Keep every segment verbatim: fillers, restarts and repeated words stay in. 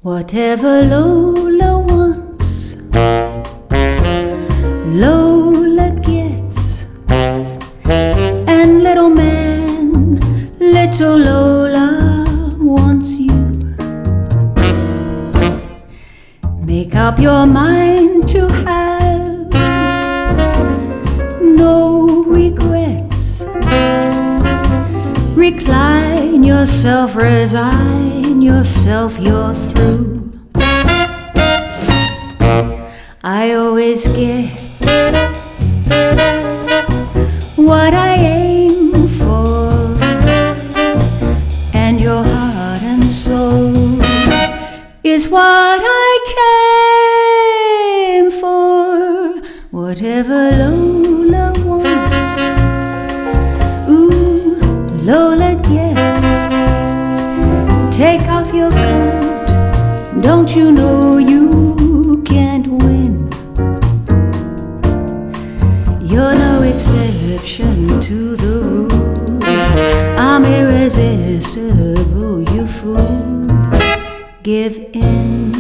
Whatever Lola wants, Lola gets. And little man, little Lola wants you. Make up your mind to have no regrets. Recline yourself, resign yourself, you're through. I always get what I aim for, and your heart and soul is what I came for. Whatever Lola wants, ooh, Lola gets. Take off your coat, don't you know you can't win? You're no exception to the rule. I'm irresistible, you fool. Give in.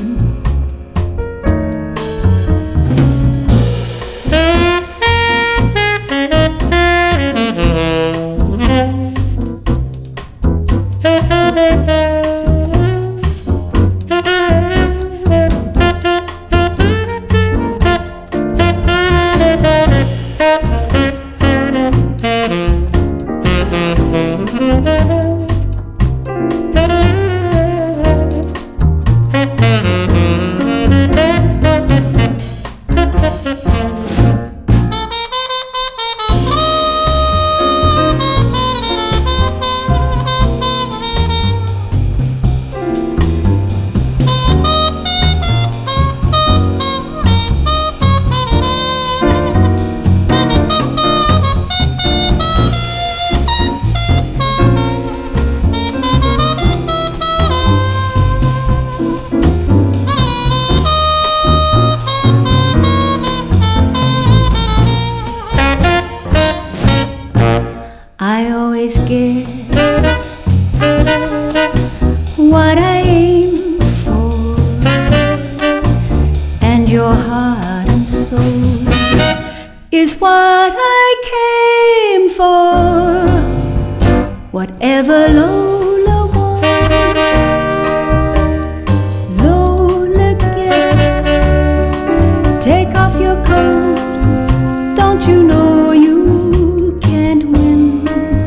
I always get what I aim for, and your heart and soul is what I came for. Whatever Lola wants, Lola gets. Take off your coat, don't you know you can't win?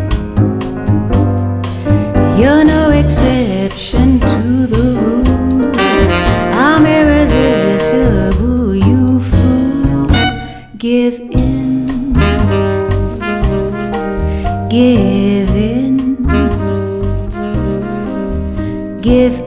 You're no exception to the rule. I'm irresistible, you fool. Give in, give in, give